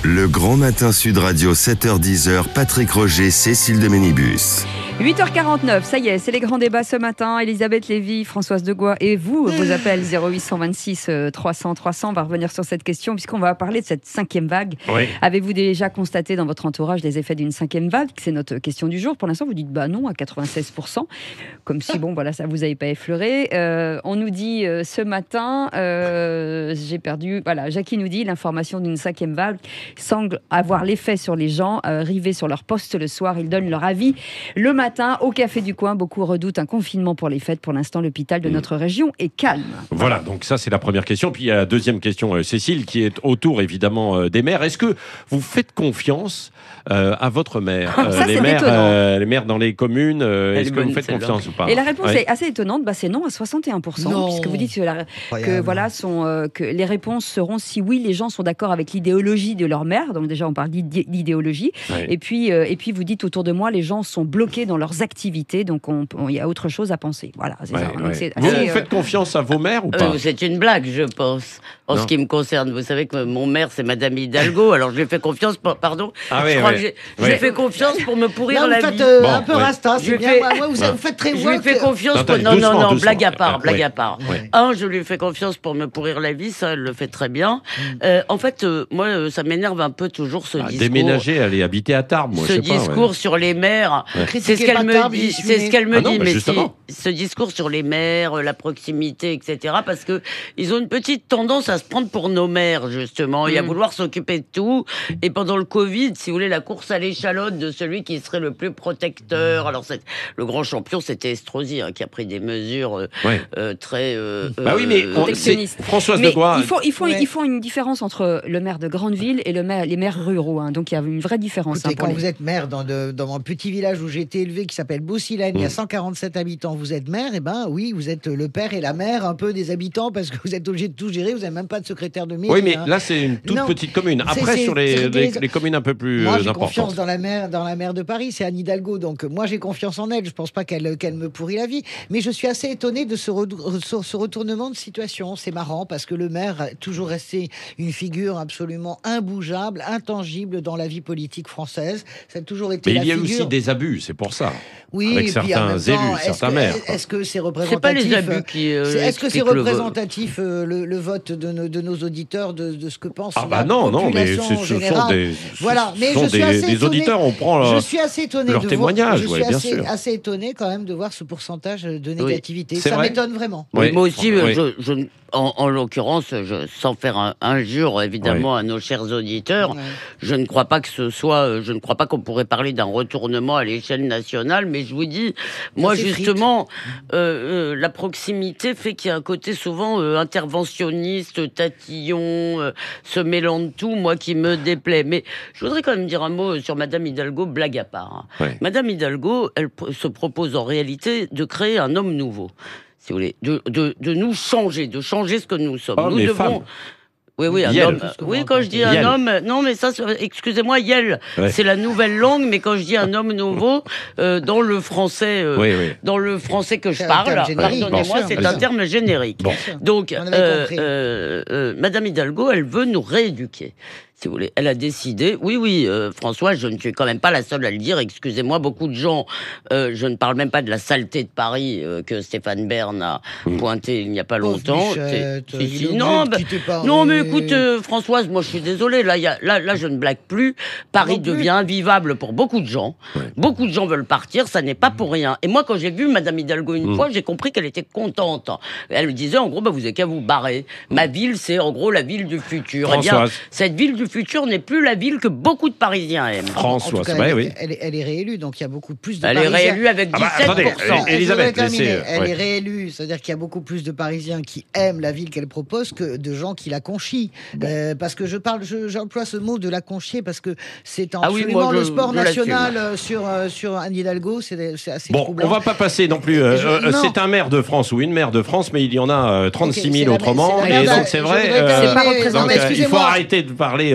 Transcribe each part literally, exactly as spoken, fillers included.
Le Grand Matin Sud Radio, sept heures dix, Patrick Roger, Cécile de Ménibus. huit heures quarante-neuf, ça y est, c'est les grands débats ce matin. Elisabeth Lévy, Françoise Degois et vous, vos appels zéro huit cent vingt-six trois cents trois cents. On va revenir sur cette question puisqu'on va parler de cette cinquième vague. Oui. Avez-vous déjà constaté dans votre entourage les effets d'une cinquième vague? C'est notre question du jour. Pour l'instant, vous dites bah non à quatre-vingt-seize pour cent. Comme si, bon, voilà, ça vous avait pas effleuré. Euh, on nous dit euh, ce matin, euh, j'ai perdu, voilà, Jackie nous dit l'information d'une cinquième vague semble avoir l'effet sur les gens euh, rivés sur leur poste le soir. Ils donnent leur avis le matin au café du coin. Beaucoup redoutent un confinement pour les fêtes. Pour l'instant, l'hôpital de notre région est calme. Voilà, donc ça c'est la première question. Puis il y a la deuxième question, euh, Cécile, qui est autour évidemment euh, des maires. Est-ce que vous faites confiance euh, à votre maire ah, ça, euh, les, maires, euh, les maires dans les communes, euh, est-ce que vous faites confiance ou pas? Et la réponse ouais. est assez étonnante. Bah, c'est non à soixante et un pour cent. Non. Puisque vous dites que, la, que, voilà, sont, euh, que les réponses seront si oui, les gens sont d'accord avec l'idéologie de leur maire. Donc déjà, on parle d'idéologie. Ouais. Et, puis, euh, et puis, vous dites autour de moi, les gens sont bloqués dans leurs activités. Donc, il y a autre chose à penser. Voilà, c'est ouais, ça. Ouais. Donc, c'est vous, assez, vous faites confiance à vos maires ou pas? euh, C'est une blague, je pense. En non. ce qui me concerne, vous savez que mon maire, c'est Madame Hidalgo. Alors, je lui ai fait confiance, pour, pardon. Ah oui, je crois oui. que j'ai oui. fait confiance pour me pourrir là, la vous faites, vie. Euh, bon, un peu ouais. rasta, c'est bien. Fais... Moi, vous, vous faites très Je lui fais confiance. Non, pour... non, doucement, non, non, doucement. blague à part, blague ouais. à part. Ouais. Un, je lui fais confiance pour me pourrir la vie, ça, elle le fait très bien. Mm. Euh, en fait, euh, moi, euh, ça m'énerve un peu toujours ce ah, discours. Déménager, aller habiter à Tarbes, moi, ce je sais pas. discours ouais. sur les maires, ouais. c'est ce qu'elle me dit. C'est ce qu'elle me ah non, dit, mais mais justement. si, ce discours sur les maires, la proximité, et cetera. Parce que ils ont une petite tendance à se prendre pour nos maires, justement, mm. et à vouloir s'occuper de tout. Et pendant le Covid, si vous voulez, la course à l'échalote de celui qui serait le plus protecteur. Alors, c'est, le grand champion, c'était Estrosi, hein, qui a pris des mesures euh, ouais. euh, très euh, bah oui, mais protectionnistes. Françoise mais Degois. Il faut, il faut, ouais. il faut une différence entre le maire de grande ville et le maire, les maires ruraux. Hein. Donc, il y a une vraie différence. Écoutez, hein, quand les... vous êtes maire dans, de, dans mon petit village où j'ai été élevé, qui s'appelle Beaucilène, mmh. il y a cent quarante-sept habitants, vous êtes maire, et ben oui, vous êtes le père et la mère un peu des habitants parce que vous êtes obligé de tout gérer, vous n'avez même pas de secrétaire de mairie. Oui, mais hein. là, c'est une toute non, petite commune. Après, c'est, sur les, les, les communes un peu plus moi, j'ai importantes. confiance dans la maire, dans la maire de Paris, c'est Anne Hidalgo, donc moi, j'ai confiance en elle. Je ne pense pas qu'elle, qu'elle me pourrit la vie, mais je suis assez étonné de ce, re, ce retournement de situation. C'est marrant parce que le maire a toujours resté une figure absolument imbougeable, intangible dans la vie politique française. Ça a toujours été mais la il y a figure... aussi des abus, c'est pour ça. Oui, avec et certains puis en même temps, élus, certains que, maires. Est-ce que c'est représentatif? C'est pas les abus qui. Euh, c'est, est-ce que c'est représentatif le, euh, le, le vote de nos, de nos auditeurs, de, de ce que pense ah bah la non, population non, mais ce, ce générale. sont des, voilà. Mais ce sont je suis des, assez des étonné, auditeurs, on prend leur, je suis assez étonné leur de témoignage, voir, je ouais, suis bien assez, sûr. assez étonné quand même de voir ce pourcentage de négativité. Oui, ça vrai. m'étonne vraiment. Oui. Moi aussi, oui. je, je, en, en l'occurrence, je, sans faire un, injure évidemment oui. à nos chers auditeurs, oui. je ne crois pas que ce soit, je ne crois pas qu'on pourrait parler d'un retournement à l'échelle nationale, mais je vous dis, moi justement, euh, euh, la proximité fait qu'il y a un côté souvent euh, interventionniste, tatillon, euh, se mêlant de tout, moi qui me déplaît. Mais je voudrais quand même dire un mot sur Madame Hidalgo, blague à part. Hein. Oui. Madame Hidalgo, elle se propose en réalité de créer un homme nouveau. Si vous voulez, de, de, de nous changer, de changer ce que nous sommes. Oh, nous devons. Femmes. Oui, oui, un Yel. homme. Oui, quand je dis un Yel. homme, non, mais ça, excusez-moi, Yel, ouais. c'est la nouvelle langue, mais quand je dis un homme nouveau, euh, dans le français, euh, oui, oui. dans le français que je c'est parle, pardonnez-moi, bon, c'est un terme générique. Bon. Donc, euh, euh, euh, Madame Hidalgo, elle veut nous rééduquer. Si vous voulez, elle a décidé. Oui, oui, euh, François, je ne suis quand même pas la seule à le dire. Excusez-moi, beaucoup de gens. Euh, je ne parle même pas de la saleté de Paris euh, que Stéphane Bern a mmh. pointé il n'y a pas longtemps. Michette, si, si, non, bah, non, mais écoute, euh, Françoise, moi je suis désolée. Là, y a, là, là, je ne blague plus. Paris plus. devient invivable pour beaucoup de gens. Ouais. Beaucoup de gens veulent partir. Ça n'est pas pour rien. Et moi, quand j'ai vu Madame Hidalgo une mmh. fois, j'ai compris qu'elle était contente. Elle me disait, en gros, bah, vous n'avez qu'à vous barrer. Ma ville, c'est en gros la ville du futur. Françoise. Eh bien, cette ville du futur n'est plus la ville que beaucoup de Parisiens aiment. François, cas, bah, elle, oui. elle, elle est réélue, donc il y a beaucoup plus de elle Parisiens. Elle est réélue avec dix-sept pour cent. Ah bah, attendez, Elisabeth, laissez, elle ouais. est réélue, c'est-à-dire qu'il y a beaucoup plus de Parisiens qui aiment la ville qu'elle propose que de gens qui la conchient. Bon. Euh, parce que je parle, je, j'emploie ce mot de la conchier parce que c'est absolument ah oui, moi, je, le sport national sur, euh, sur Anne Hidalgo, c'est, c'est assez bon, troublant. On va pas passer non plus. Euh, je, euh, c'est un maire de France ou une maire de France, mais il y en a euh, trente-six mille okay, autrement, et donc c'est vrai. Euh, donc, euh, il faut arrêter de parler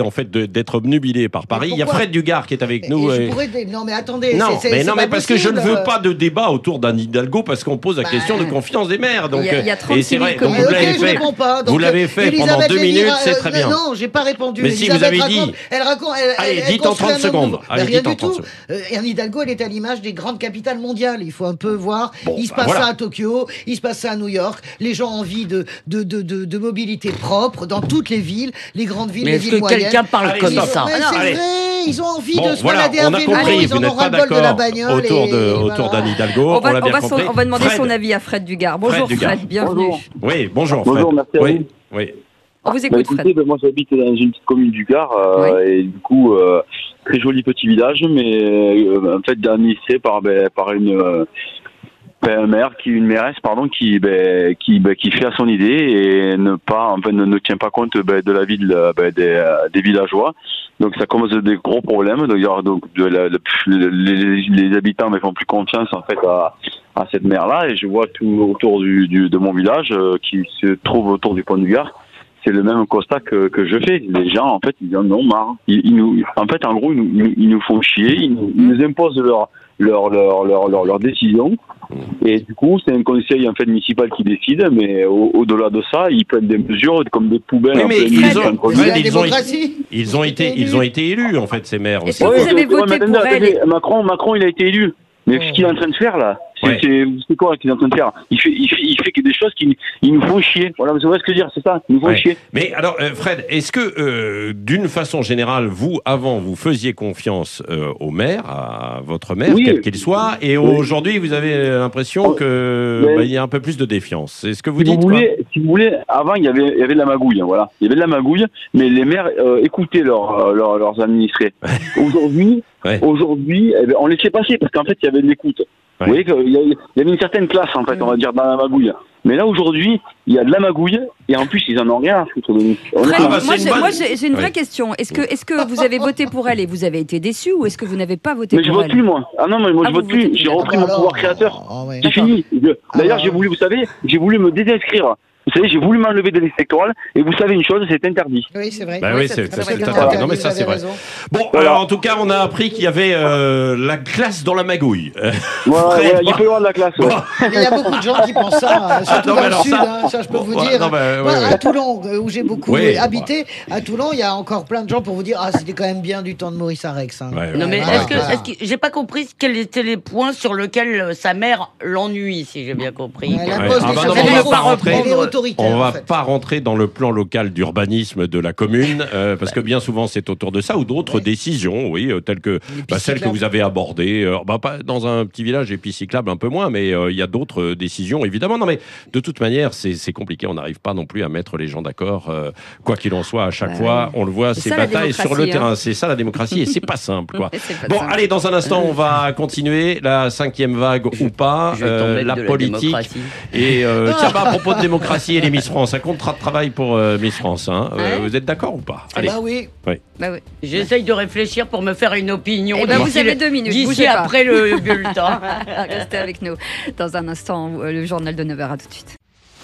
en fait de, d'être obnubilé par Paris. Il y a Fred Dugard qui est avec nous. Et et... je pourrais... Non mais attendez. Non, c'est, c'est, mais, c'est non, mais parce possible. que je ne veux pas de débat autour d'un Hidalgo parce qu'on pose la bah... question de confiance des maires. Donc, il y a, il y a et c'est vrai, donc vous vous l'avez l'avez fait. Pas, donc, vous l'avez fait Elisabeth pendant deux Lévy, minutes, euh, c'est très bien. Non, j'ai pas répondu. Mais si vous avez dit, elle raconte, elle, allez, elle, dites en trente secondes. Allez, rien du tout. Euh, Anne Hidalgo, elle est à l'image des grandes capitales mondiales. Il faut un peu voir. Bon, il se bah, passe voilà. ça à Tokyo, il se passe ça à New York. Les gens ont envie de de de de, de mobilité propre dans toutes les villes, les grandes villes, mais les est-ce villes que moyennes. quelqu'un parle allez, comme stop. ça? Mais c'est allez. vrai, ils ont envie Bon, de se voilà, balader on à a vélo, compris, ils vous en n'êtes ont pas ras-le-bol de la d'accord bagnole. autour, et, de, et autour voilà. d'Anne Hidalgo. On On, va, l'a on, bien va son, compris. on va demander Fred. son avis à Fred Dugard. Bonjour Fred Fred, Dugard. bienvenue. Bonjour. Oui, bonjour Fred. Bonjour, merci à oui. vous. Oui. On vous Bah, écoute écoutez, Fred. bah, moi j'habite dans une petite commune du Gard, euh, Oui. et du coup, euh, très joli petit village, mais euh, en fait administré par, bah, par une, euh, bah, un maire, qui, une mairesse, pardon, qui, bah, qui, bah, qui fait à son idée et ne pas, enfin, ne, ne tient pas compte bah, de la vie de, bah, des, des villageois. Donc ça cause des gros problèmes. D'ailleurs, donc de la, le, les, les habitants ne font plus confiance en fait à, à cette maire-là, et je vois tout autour du, du de mon village euh, qui se trouve autour du pont du Gard. C'est le même constat que, que je fais. Les gens, en fait, ils en ont marre. Ils, ils nous, en fait, en gros, ils nous, ils nous font chier. Ils nous, ils nous imposent leur, leur, leur, leur, leur, leur décision. Et du coup, c'est un conseil en fait municipal qui décide. Mais au, au-delà de ça, ils prennent des mesures comme des poubelles. Oui, en mais plein ils milieu ont, d'un projet. Fred, la ils, ont, démocratie. ils, ont été, ils ont été élus, en fait, ces maires Est-ce aussi. que Ouais, vous avez ouais, voté mais pour attendez, elle attendez, Macron, Macron, il a été élu. Mais ce qu'il est en train de faire là, c'est, Ouais. c'est, c'est quoi qu'il est en train de faire? Il fait, il fait, il fait que des choses qui, ils nous font chier. Voilà, vous voyez ce que je veux dire, c'est ça, ils nous font Ouais. chier. Mais alors, euh, Fred, est-ce que, euh, d'une façon générale, vous, avant, vous faisiez confiance euh, au maire, à votre maire, Oui. quel qu'il soit, et Oui. aujourd'hui, vous avez l'impression Oh, que mais- bah, il y a un peu plus de défiance. C'est ce que vous Si dites, vous quoi. voulez, si vous voulez, avant il y avait, il y avait de la magouille, hein, voilà. Il y avait de la magouille, mais les maires euh, écoutaient leurs, leurs, leurs administrés. Aujourd'hui, Ouais. aujourd'hui, eh ben, on laissait passer parce qu'en fait il y avait de l'écoute. Ouais. Vous voyez qu'il y, a- il y avait une certaine classe en fait, on va dire, dans la magouille. Mais là aujourd'hui, il y a de la magouille et en plus ils en ont rien à foutre de nous. Fred, Ah, bah, c'est moi, une j'ai, bonne- moi, j'ai, j'ai une vraie Ouais. question. Est-ce que, est-ce que vous avez voté pour elle et vous avez été déçu, ou est-ce que vous n'avez pas voté Mais je pour vote elle? plus moi. Ah non, mais moi Ah, je vous vote plus. votez J'ai plus, repris d'accord. mon pouvoir créateur. Ah ouais. C'est fini. Je- D'ailleurs, Ah, j'ai voulu, vous savez, j'ai voulu me désinscrire. Vous savez, j'ai voulu m'enlever des listes électorales et vous savez une chose, c'est interdit. Oui, c'est vrai. Bah Ouais, oui, c'est c'est, très c'est vrai. tout à Voilà. fait- Non, mais ça, Vous c'est avez vrai. raison. Bon, Voilà. alors, en tout cas, on a appris qu'il y avait euh, la classe dans la magouille. Euh, Voilà, Fred, voilà, il peut y avoir de la classe. Ouais. Mais il y a beaucoup de gens qui pensent ça, euh, surtout non, mais dans le alors sud, ça- hein, ça je peux Bon, vous ouais, dire. non, mais, Moi, ouais, ouais. à Toulon, euh, où j'ai beaucoup Oui, euh, habité, à Toulon, il y a encore plein de gens pour vous dire ah c'était quand même bien du temps de Maurice Arex. Hein. Ouais, ouais. Non, mais Voilà, est-ce que, voilà. est-ce que- j'ai pas compris quels étaient les points sur lesquels euh, sa mère l'ennuie, si j'ai bien compris. Elle Ouais. impose Ah les bah choses. non, Elle on est va au- pas rentrer. elle est autoritaire. On va en fait. pas rentrer dans le plan local d'urbanisme de la commune, euh, parce que bien souvent c'est autour de ça, ou d'autres Ouais. décisions, oui, euh, telles que Les bah, pistes celles que cyclables. vous avez abordées. euh, bah, pas dans un petit village, et puis cyclable un peu moins, mais euh, il y a d'autres euh, décisions, évidemment. Non, mais de toute manière, c'est c'est compliqué. On n'arrive pas non plus à mettre les gens d'accord. euh, quoi qu'il en soit, à chaque Ouais. fois, on le voit, C'est ces ça, la batailles sur le démocratie, terrain. hein. C'est ça la démocratie, et c'est pas simple, quoi. C'est pas Bon, simple. allez, dans un instant, on va continuer la cinquième vague ou pas, Je vais euh, t'en mettre la de la politique. démocratie. Et euh, tiens, bah, à propos de démocratie et les Miss France, un contrat de travail pour euh, Miss France. Hein. Euh, Ouais. vous êtes d'accord ou pas? Ah Allez. bah oui. Bah oui. J'essaye de réfléchir pour me faire une opinion. Eh ben, d'ici vous avez le- deux minutes, D'ici bougez pas. après le bulletin. Restez avec nous. Dans un instant, euh, le journal de neuf heures. À tout de suite.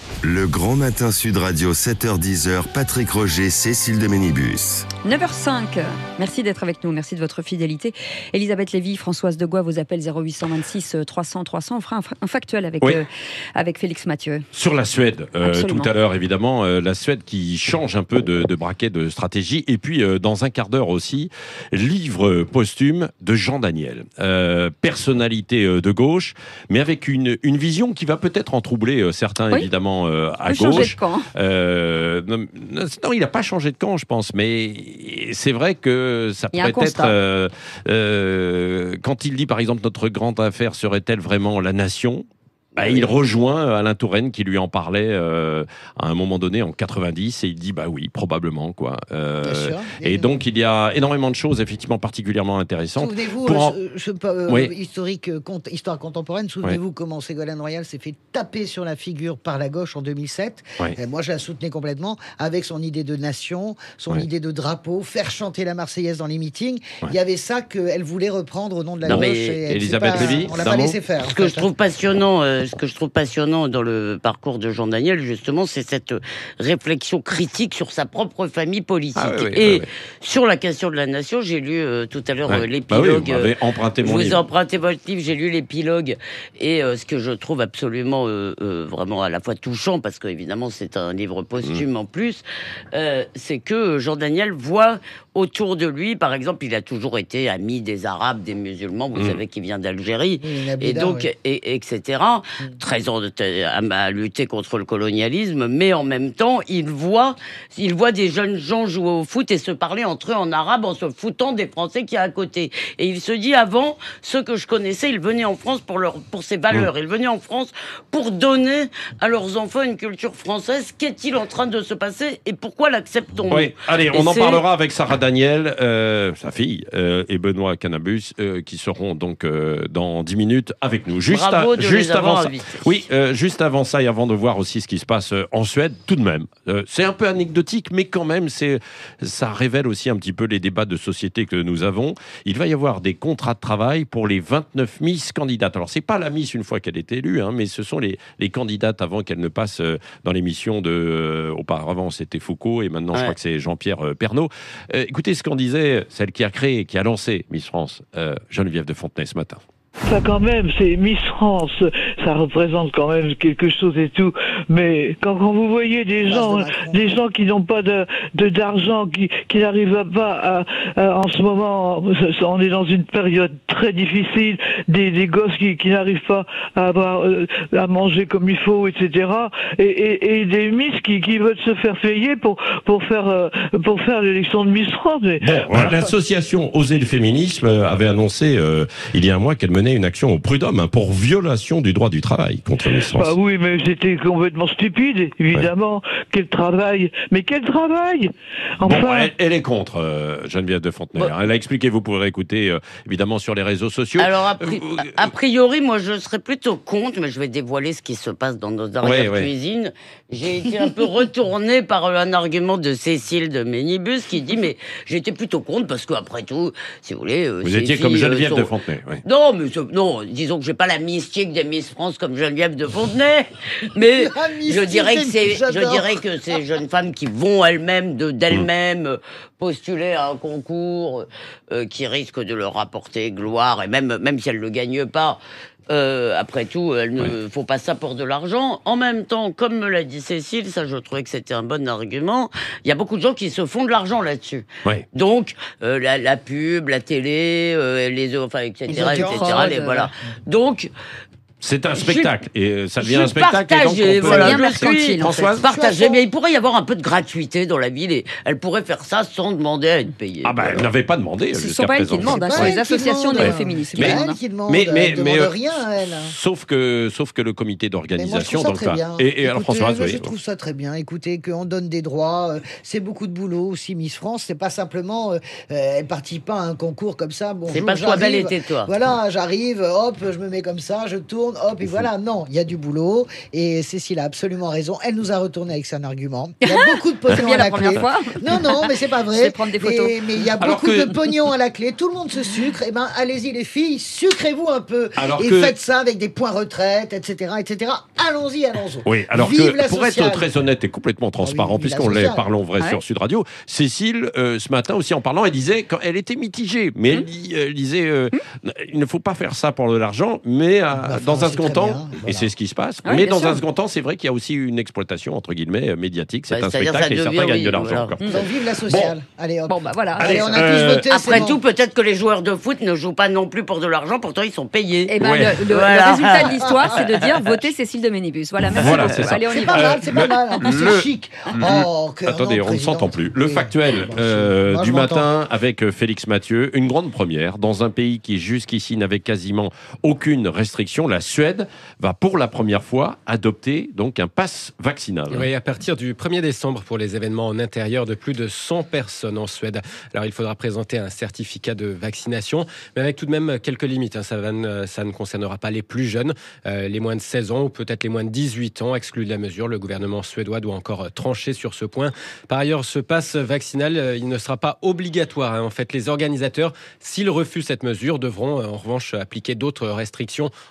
Le Grand Matin Sud Radio, sept heures dix, Patrick Roger, Cécile de Ménibus. neuf heures cinq. Merci d'être avec nous. Merci de votre fidélité. Elisabeth Lévy, Françoise Degois, vos appels zéro huit cent vingt-six trois cents trois cents. On fera un, fa- un factuel avec, Oui. euh, avec Félix Mathieu. Sur la Suède, euh, Absolument. tout à l'heure évidemment, euh, la Suède qui change un peu de, de braquet de stratégie. Et puis euh, dans un quart d'heure aussi, livre posthume de Jean Daniel. Euh, personnalité euh, de gauche, mais avec une, une vision qui va peut-être en troubler euh, certains Oui. évidemment euh, à On peut changer gauche. de camp. Euh, non, non, il n'a pas changé de camp, je pense, mais c'est vrai que ça Il y a un pourrait être. constat. euh, euh, quand il dit, par exemple, notre grande affaire serait-elle vraiment la nation? Bah, il rejoint Alain Touraine qui lui en parlait euh, à un moment donné en quatre-vingt-dix et il dit bah oui probablement quoi. Euh, Bien sûr. et donc il y a énormément de choses effectivement particulièrement intéressantes. Souvenez-vous, Pour en- euh, je, je- euh, Oui. historique, euh, cont- histoire contemporaine, souvenez-vous comment Ségolène Royal s'est fait taper sur la figure par la gauche en deux mille sept. Ouais. Et moi, je la soutenais complètement avec son idée de nation, son Ouais. idée de drapeau, faire chanter la Marseillaise dans les meetings. Ouais. Il y avait ça qu'elle voulait reprendre au nom de la Non, gauche. mais et elle s'est Elisabeth pas- Lévy, on l'a d'un pas mot laissé faire. Ce que je trouve passionnant euh, ce que je trouve passionnant dans le parcours de Jean Daniel, justement, c'est cette réflexion critique sur sa propre famille politique. Ah, oui, oui, et oui, oui. sur la question de la nation, j'ai lu euh, tout à l'heure ouais. euh, l'épilogue. Bah oui, vous m'avez emprunté mon vous livre. Vous empruntez votre livre, j'ai lu l'épilogue. Et euh, ce que je trouve absolument, euh, euh, vraiment à la fois touchant, parce qu'évidemment, c'est un livre posthume mmh. en plus, euh, c'est que Jean Daniel voit autour de lui, par exemple, il a toujours été ami des Arabes, des musulmans, vous mmh. savez qu'il vient d'Algérie, mmh, et donc, oui. et, et cetera, mmh. très en, à, à lutter contre le colonialisme, mais en même temps, il voit, il voit des jeunes gens jouer au foot et se parler entre eux en arabe en se foutant des Français qui y a à côté. Et il se dit, avant, ceux que je connaissais, ils venaient en France pour, leur, pour ses valeurs, mmh. ils venaient en France pour donner à leurs enfants une culture française. Qu'est-il en train de se passer et pourquoi l'acceptons-nous ? Oui, allez, et on en parlera avec Sarah Daniel, euh, sa fille, euh, et Benoît Cannabus, euh, qui seront donc euh, dans dix minutes avec nous. Juste, Bravo à, de juste les avant ça, invités. oui, euh, juste avant ça et avant de voir aussi ce qui se passe euh, en Suède, tout de même, euh, c'est un peu anecdotique, mais quand même, c'est, ça révèle aussi un petit peu les débats de société que nous avons. Il va y avoir des contrats de travail pour les vingt-neuf Miss candidates. Alors, c'est pas la Miss une fois qu'elle est élue, hein, mais ce sont les, les candidates avant qu'elle ne passe euh, dans l'émission de... Euh, auparavant, c'était Foucault, et maintenant, ouais. je crois que c'est Jean-Pierre euh, Pernaut. Euh, écoutez ce qu'en disait celle qui a créé, qui a lancé Miss France, euh, Geneviève de Fontenay, ce matin. Ça quand même, c'est Miss France, ça représente quand même quelque chose et tout. Mais quand, quand vous voyez des gens, des gens qui n'ont pas de, de d'argent, qui, qui n'arrivent pas à, à, en ce moment, on est dans une période très difficile, des, des gosses qui, qui n'arrivent pas à avoir, à manger comme il faut, et cetera. Et, et, et des Miss qui, qui veulent se faire payer pour, pour faire, pour faire l'élection de Miss France. Mais, bon, voilà. L'association Oser le féminisme avait annoncé euh, il y a un mois qu'elle menait une action au prud'homme hein, pour violation du droit du travail contre Miss France. Bah oui, mais c'était complètement stupide, évidemment. Ouais. Quel travail ? Mais quel travail ? Enfin... Bon, elle, elle est contre, euh, Geneviève de Fontenay. Bon. Elle a expliqué, vous pourrez écouter euh, évidemment sur les réseaux sociaux. Alors, a, pri- euh, a priori, moi je serais plutôt contre, mais je vais dévoiler ce qui se passe dans nos arrière-cuisines. Ouais, ouais. J'ai été un peu retournée par un argument de Cécile de Ménibus qui dit, mais j'étais plutôt contre parce qu'après tout, si vous voulez... Vous étiez filles, comme Geneviève euh, sont... de Fontenay. Ouais. Non, mais non, disons que j'ai pas la mystique des Miss France comme Geneviève de Fontenay, mais je dirais que c'est, je dirais que ces jeunes femmes qui vont elles-mêmes de d'elles-mêmes mmh. postuler à un concours euh, qui risque de leur apporter gloire et même même si elles le gagnent pas. Euh, après tout, il ne ouais. faut pas ça pour de l'argent. En même temps, comme me l'a dit Cécile, ça je trouvais que c'était un bon argument, il y a beaucoup de gens qui se font de l'argent là-dessus. Ouais. Donc, euh, la, la pub, la télé, euh, les enfin, et cetera, et cetera, les, voilà. Donc... C'est un spectacle, je, et ça devient un spectacle. Et donc on peut... voilà, bien mercantile. Françoise, partagée, mais il pourrait y avoir un peu de gratuité dans la ville, et elle pourrait faire ça sans demander à être payée. Ah ben, bah, elle n'avait pas demandé. Ce ne sont pas elles qui demandent, hein, c'est les associations néo-féministes. C'est pas elle qui demande. Mais, mais, elle mais, demande rien, elle. Sauf que, sauf que le comité d'organisation, donc ça. Et, et alors Françoise, je trouve ça très bien. Écoutez, qu'on donne des droits, c'est beaucoup de boulot aussi. Miss France, c'est pas simplement, elle participe pas à un concours comme ça. C'est pas toi belle et tais-toi. Voilà, j'arrive, hop, je me mets comme ça, je tourne, hop, et voilà. Non, il y a du boulot et Cécile a absolument raison. Elle nous a retourné avec son argument. Il y a beaucoup de pognon à la clé. Fois. Non, non, mais c'est pas vrai. Je vais prendre des photos. Et, mais il y a beaucoup que... de pognon à la clé. Tout le monde se sucre. Et ben, allez-y les filles, sucrez-vous un peu. Alors et que... faites ça avec des points retraite, et cetera, et cetera. Allons-y, allons-y. Oui, alors Vive que pour sociale. Être très honnête et complètement transparent, ah oui, puisqu'on l'est, parlons vrai ah sur ouais. Sud Radio. Cécile, euh, ce matin aussi en parlant, elle disait, quand elle était mitigée, mais hum. elle, elle disait, euh, hum. il ne faut pas faire ça pour de l'argent, mais euh, bah, dans un second temps, voilà. Et c'est ce qui se passe. Oui, mais dans sûr. Un second temps, c'est vrai qu'il y a aussi une exploitation, entre guillemets, médiatique. C'est bah, un spectacle et certains gagnent de l'argent. Voilà. Donc vive la sociale. Bon. Allez, hop. Bon, bah voilà. Allez, on a euh... tous voté. Après bon. tout, peut-être que les joueurs de foot ne jouent pas non plus pour de l'argent, pourtant ils sont payés. Et ben, ouais. le, le, voilà. le résultat de l'histoire, c'est de dire votez Cécile de Ménibus. Voilà, merci voilà, beaucoup. Allez, on y c'est va. Pas mal, c'est pas mal. En plus, c'est chic. Oh, attendez, on ne s'entend plus. Le factuel du matin avec Félix Mathieu. Une grande première dans un pays qui jusqu'ici n'avait quasiment aucune restriction. La Suède va pour la première fois adopter donc un pass vaccinal. Oui, à partir du premier décembre pour les événements en intérieur de plus de cent personnes en Suède. Alors il faudra présenter un certificat de vaccination, mais avec tout de même quelques limites. Ça, va, ça ne concernera pas les plus jeunes, euh, les moins de seize ans ou peut-être les moins de dix-huit ans exclus de la mesure. Le gouvernement suédois doit encore trancher sur ce point. Par ailleurs, ce pass vaccinal, il ne sera pas obligatoire. En fait, les organisateurs, s'ils refusent cette mesure, devront en revanche appliquer d'autres restrictions encore plus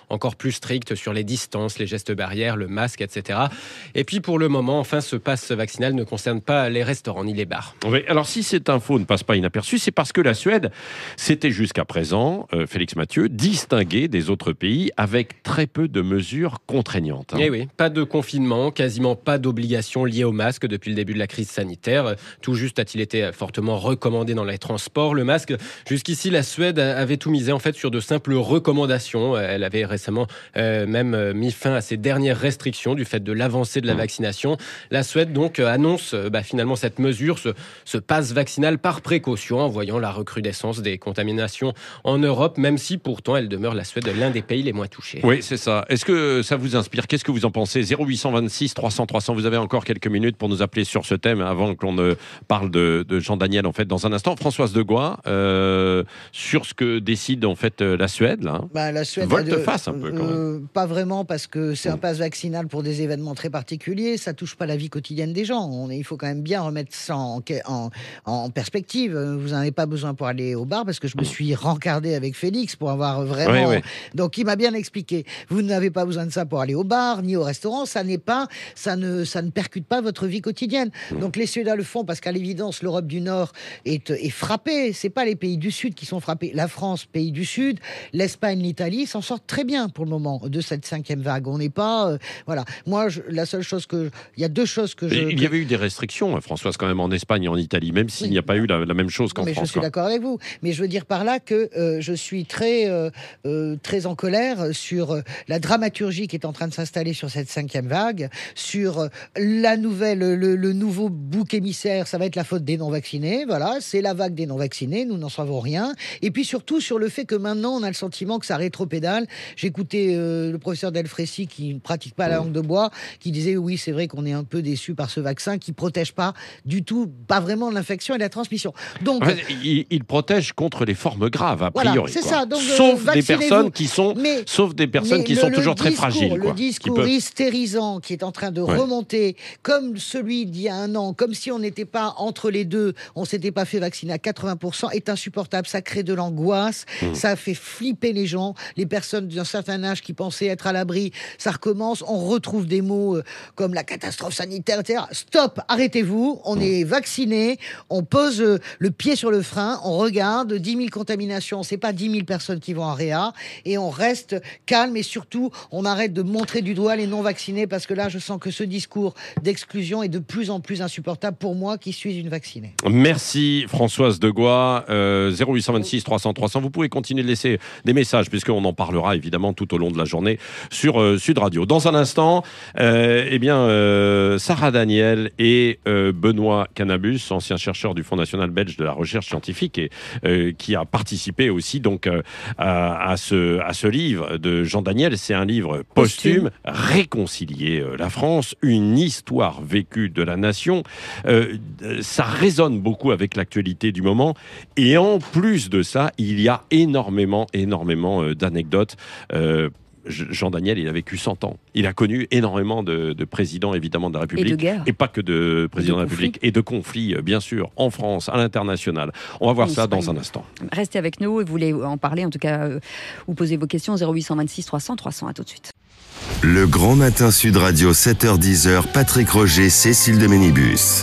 plus strictes sur les distances, les gestes barrières, le masque, et cetera. Et puis pour le moment, enfin, ce pass vaccinal ne concerne pas les restaurants ni les bars. Oui, alors si cette info ne passe pas inaperçue, c'est parce que la Suède s'était jusqu'à présent, euh, Félix Mathieu, distinguée des autres pays avec très peu de mesures contraignantes. Hein. Eh oui, pas de confinement, quasiment pas d'obligation liée au masque depuis le début de la crise sanitaire. Tout juste a-t-il été fortement recommandé dans les transports. Le masque, jusqu'ici, la Suède avait tout misé en fait sur de simples recommandations. Elle avait récemment euh, même mis fin à ces dernières restrictions du fait de l'avancée de la vaccination. La Suède donc annonce bah, finalement cette mesure, ce, ce pass vaccinal par précaution, en voyant la recrudescence des contaminations en Europe, même si pourtant elle demeure la Suède l'un des pays les moins touchés. Oui, c'est ça. Est-ce que ça vous inspire ? Qu'est-ce que vous en pensez ? zéro huit cent vingt-six trois cents trois cents, vous avez encore quelques minutes pour nous appeler sur ce thème avant qu'on ne parle de, de Jean Daniel en fait dans un instant. Françoise Degois, euh, sur ce que décide en fait la Suède, là. Bah, la Suède volte-face un peu quand même. Euh, pas vraiment, parce que c'est un pass vaccinal pour des événements très particuliers. Ça touche pas la vie quotidienne des gens. On, il faut quand même bien remettre ça en, en, en perspective. Vous n'en avez pas besoin pour aller au bar, parce que je me suis rencardé avec Félix pour avoir vraiment... Oui, oui. Donc il m'a bien expliqué. Vous n'avez pas besoin de ça pour aller au bar ni au restaurant. Ça n'est pas, ça ne, ça ne percute pas votre vie quotidienne. Donc les Suédois le font parce qu'à l'évidence l'Europe du Nord est, est frappée. C'est pas les pays du Sud qui sont frappés. La France, pays du Sud, l'Espagne, l'Italie s'en sortent très bien pour le moment de cette cinquième vague. On n'est pas, euh, voilà. Moi, je, la seule chose que, il y a deux choses que je. Et il y avait eu des restrictions, Françoise, quand même en Espagne et en Italie, même s'il oui, n'y a pas eu la, la même chose qu'en mais France. Je suis quoi. d'accord avec vous. Mais je veux dire par là que euh, je suis très, euh, euh, très en colère sur euh, la dramaturgie qui est en train de s'installer sur cette cinquième vague, sur euh, la nouvelle, le, le nouveau bouc émissaire. Ça va être la faute des non-vaccinés. Voilà, c'est la vague des non-vaccinés. Nous n'en savons rien. Et puis surtout sur le fait que maintenant on a le sentiment que ça rétropédale. J'écoutais euh, le professeur Delfrécy qui ne pratique pas la langue de bois, qui disait oui, c'est vrai qu'on est un peu déçu par ce vaccin qui protège pas du tout, pas vraiment de l'infection et de la transmission. Donc, en fait, il, il protège contre les formes graves a priori. Voilà, c'est quoi. ça. Donc, sauf euh, des personnes qui sont, mais, sauf des personnes qui le, sont le toujours discours, très fragiles. Le quoi, discours peuvent... hystérisant qui est en train de ouais. remonter, comme celui d'il y a un an, comme si on n'était pas entre les deux, on s'était pas fait vacciner à quatre-vingts pour cent, est insupportable. Ça crée de l'angoisse, mmh. ça fait flipper les gens, les personnes d'un certain âge qui pensaient être à l'abri. Ça recommence, on retrouve des mots euh, comme la catastrophe sanitaire, et cetera. Stop, arrêtez-vous, on mmh. est vaccinés, on pose euh, le pied sur le frein, on regarde, dix mille contaminations, c'est pas dix mille personnes qui vont en réa, et on reste calme, et surtout, on arrête de montrer du doigt les non-vaccinés, parce que là, je sens que ce discours d'exclusion est de plus en plus insupportable pour moi, qui suis une vaccinée. Merci Françoise Degois, euh, zéro huit cent vingt-six trois cents trois cents. Vous pouvez continuer de laisser des messages, puisqu'on en parlera évidemment tout au long de la journée sur euh, Sud Radio. Dans un instant, euh, eh bien, euh, Sarah Daniel et euh, Benoît Cannabus, ancien chercheur du Fonds national belge de la recherche scientifique, et euh, qui a participé aussi donc euh, à, à, ce, à ce livre de Jean Daniel. C'est un livre posthume, posthume. Réconcilier euh, la France, une histoire vécue de la nation. Euh, ça résonne beaucoup avec l'actualité du moment. Et en plus de ça, il y a énormément, énormément euh, d'anecdotes. Euh, Jean Daniel, il a vécu cent ans. Il a connu énormément de, de présidents, évidemment, de la République. Et de guerre. Et pas que de présidents de, de la conflits. République. Et de conflits, bien sûr, en France, à l'international. On va voir en ça Espagne. Dans un instant. Restez avec nous et vous voulez en parler, en tout cas, euh, vous posez vos questions. zéro huit cent vingt-six trois cents trois cents, à tout de suite. Le Grand Matin Sud Radio, sept heures dix, Patrick Roger, Cécile de Ménibus.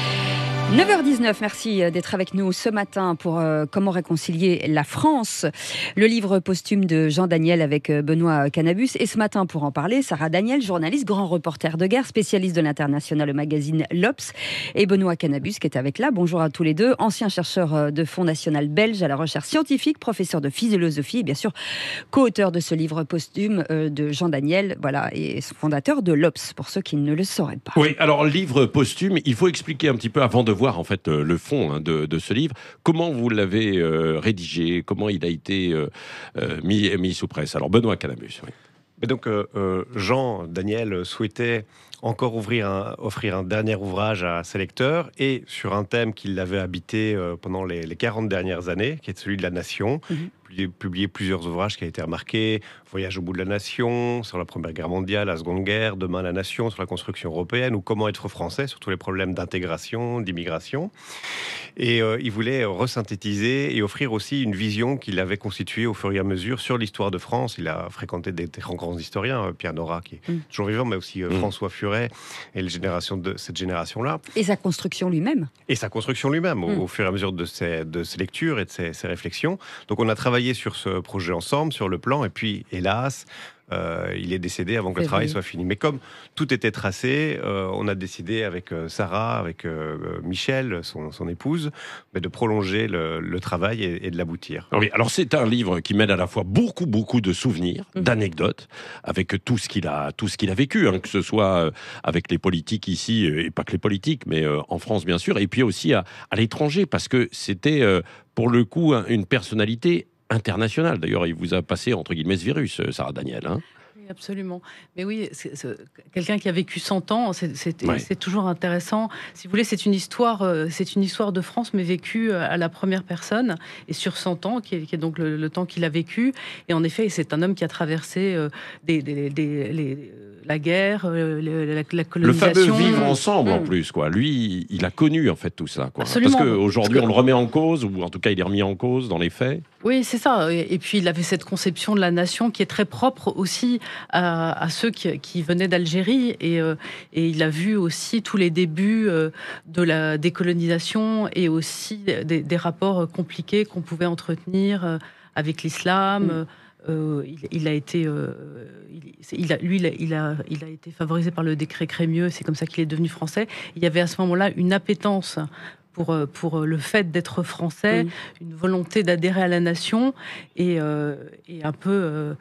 neuf heures dix-neuf, merci d'être avec nous ce matin pour euh, Comment réconcilier la France, le livre posthume de Jean Daniel avec euh, Benoît Cannabus. Et ce matin, pour en parler, Sarah Daniel, journaliste, grand reporter de guerre, spécialiste de l'international au magazine L'Obs, et Benoît Cannabus qui est avec là. Bonjour à tous les deux, ancien chercheur de Fonds national belge à la recherche scientifique, professeur de philosophie et bien sûr co-auteur de ce livre posthume euh, de Jean Daniel, voilà, et fondateur de L'Obs, pour ceux qui ne le sauraient pas. Oui, alors livre posthume, il faut expliquer un petit peu avant de voir en fait euh, le fond hein, de, de ce livre. Comment vous l'avez euh, rédigé? Comment il a été euh, euh, mis, mis sous presse? Alors Benoît Cannabus. Oui. Et donc euh, euh, Jean Daniel souhaitait encore ouvrir un, offrir un dernier ouvrage à ses lecteurs, et sur un thème qui l'avait habité euh, pendant les, les quarante dernières années, qui est celui de la nation. Mmh. publié, publié plusieurs ouvrages qui ont été remarqués. Voyage au bout de la nation, sur la Première Guerre mondiale, la Seconde Guerre, Demain la nation, sur la construction européenne, ou Comment être français, sur tous les problèmes d'intégration, d'immigration. Et euh, il voulait resynthétiser et offrir aussi une vision qu'il avait constituée au fur et à mesure sur l'histoire de France. Il a fréquenté des, des grands historiens, Pierre Nora, qui est mmh. toujours vivant, mais aussi euh, mmh. François Furet et les générations de cette génération-là. Et sa construction lui-même. Et sa construction lui-même, mmh. au, au fur et à mesure de ses, de ses lectures et de ses, ses réflexions. Donc on a travaillé sur ce projet ensemble, sur le plan, et puis hélas, euh, il est décédé avant que le travail soit fini. Mais comme tout était tracé, euh, on a décidé avec euh, Sarah, avec euh, Michel, son, son épouse, mais de prolonger le, le travail et, et de l'aboutir. Oui, alors c'est un livre qui mêle à la fois beaucoup, beaucoup de souvenirs, mmh. d'anecdotes, avec tout ce qu'il a, tout ce qu'il a vécu, hein, que ce soit avec les politiques ici, et pas que les politiques, mais euh, en France bien sûr, et puis aussi à, à l'étranger, parce que c'était euh, pour le coup une personnalité international. D'ailleurs, il vous a passé, entre guillemets, ce virus, Sarah Daniel. Hein oui, absolument. Mais oui, c'est, c'est, quelqu'un qui a vécu cent ans, c'est, c'est, ouais. c'est toujours intéressant. Si vous voulez, c'est une histoire, c'est une histoire de France, mais vécue à la première personne, et sur cent ans, qui est, qui est donc le, le temps qu'il a vécu. Et en effet, c'est un homme qui a traversé euh, des, des, des, les, la guerre, euh, la, la colonisation. Le fameux vivre ensemble, mmh. en plus. Quoi. Lui, il a connu, en fait, tout ça. Quoi. Absolument. Parce qu'aujourd'hui, on le remet en cause, ou en tout cas, il est remis en cause dans les faits. Oui, c'est ça. Et puis, il avait cette conception de la nation qui est très propre aussi à, à ceux qui, qui venaient d'Algérie. Et, euh, et il a vu aussi tous les débuts euh, de la décolonisation et aussi des, des rapports compliqués qu'on pouvait entretenir euh, avec l'islam. Mmh. Euh, il, il a été, euh, il, il a, lui, il a, il, a, il a été favorisé par le décret Crémieux. C'est comme ça qu'il est devenu français. Il y avait à ce moment-là une appétence pour, pour le fait d'être français, oui. une volonté d'adhérer à la nation et, euh, et un peu euh,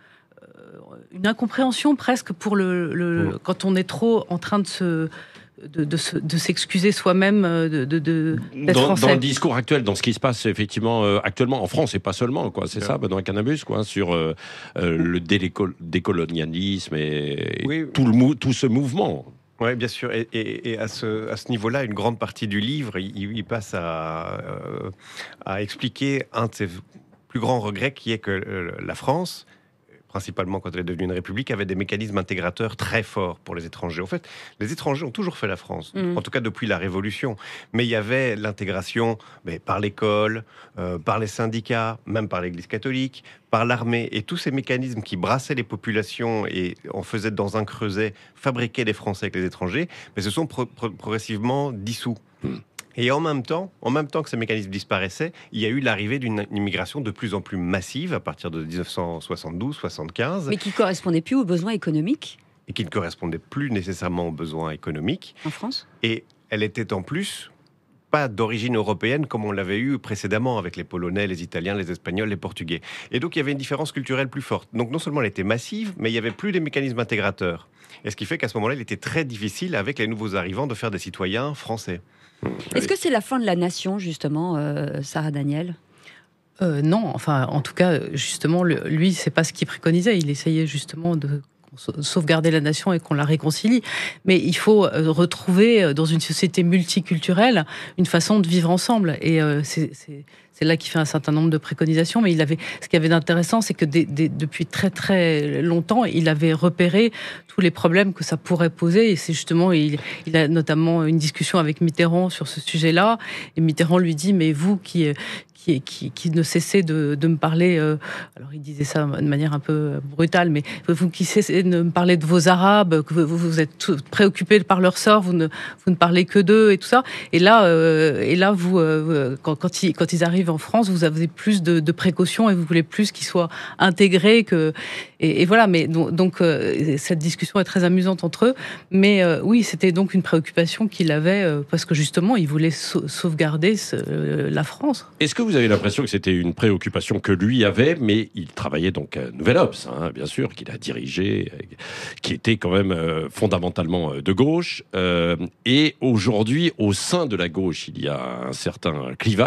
une incompréhension presque pour le, le oui. quand on est trop en train de se De, de, de s'excuser soi-même de, de, de, d'être dans, français. Dans le discours actuel, dans ce qui se passe effectivement euh, actuellement en France et pas seulement, quoi, c'est ouais. ça, Benoît Cannabus, quoi, sur euh, euh, le déléco- décolonialisme et, et oui. tout, le mou- tout ce mouvement. Oui, bien sûr. Et, et, et à, ce, à ce niveau-là, une grande partie du livre, il, il passe à, euh, à expliquer un de ses plus grands regrets, qui est que euh, la France, principalement quand elle est devenue une république, avait des mécanismes intégrateurs très forts pour les étrangers. En fait, les étrangers ont toujours fait la France, mmh. en tout cas depuis la Révolution. Mais il y avait l'intégration mais par l'école, euh, par les syndicats, même par l'Église catholique, par l'armée, et tous ces mécanismes qui brassaient les populations et en faisaient dans un creuset, fabriquaient des Français avec les étrangers, mais se sont pro- pro- progressivement dissous. Mmh. Et en même temps, en même temps que ces mécanismes disparaissaient, il y a eu l'arrivée d'une immigration de plus en plus massive à partir de dix-neuf cent soixante-douze soixante-quinze. Mais qui ne correspondait plus aux besoins économiques. Et qui ne correspondait plus nécessairement aux besoins économiques. En France. Et elle était en plus pas d'origine européenne comme on l'avait eu précédemment avec les Polonais, les Italiens, les Espagnols, les Portugais. Et donc il y avait une différence culturelle plus forte. Donc non seulement elle était massive, mais il n'y avait plus des mécanismes intégrateurs. Et ce qui fait qu'à ce moment-là, il était très difficile avec les nouveaux arrivants de faire des citoyens français. Est-ce que c'est la fin de la nation, justement, euh, Sarah Daniel ? euh, Non, enfin, en tout cas, justement, le, lui, c'est pas ce qu'il préconisait. Il essayait justement de sauvegarder la nation et qu'on la réconcilie. Mais il faut retrouver, dans une société multiculturelle, une façon de vivre ensemble. Et euh, c'est, c'est, c'est là qu'il fait un certain nombre de préconisations. Mais il avait, ce qui avait d'intéressant, c'est que des, des, depuis très très longtemps, il avait repéré tous les problèmes que ça pourrait poser. Et c'est justement, il, il a notamment une discussion avec Mitterrand sur ce sujet-là. Et Mitterrand lui dit, mais vous qui... Qui, qui, qui ne cessait de, de me parler, euh, alors il disait ça de manière un peu brutale, mais vous qui cessez de me parler de vos Arabes, que vous, vous êtes préoccupés par leur sort, vous ne, vous ne parlez que d'eux et tout ça. Et là, euh, et là vous, euh, quand, quand, ils, quand ils arrivent en France, vous avez plus de, de précautions et vous voulez plus qu'ils soient intégrés. Que, et, et voilà, mais donc, donc euh, cette discussion est très amusante entre eux. Mais euh, oui, c'était donc une préoccupation qu'il avait, euh, parce que justement, il voulait sau- sauvegarder ce, euh, la France. Est-ce que vous avez l'impression que c'était une préoccupation que lui avait, mais il travaillait donc à Nouvel Obs, hein, bien sûr, qu'il a dirigé, qui était quand même euh, fondamentalement de gauche. Euh, et aujourd'hui, au sein de la gauche, il y a un certain clivage,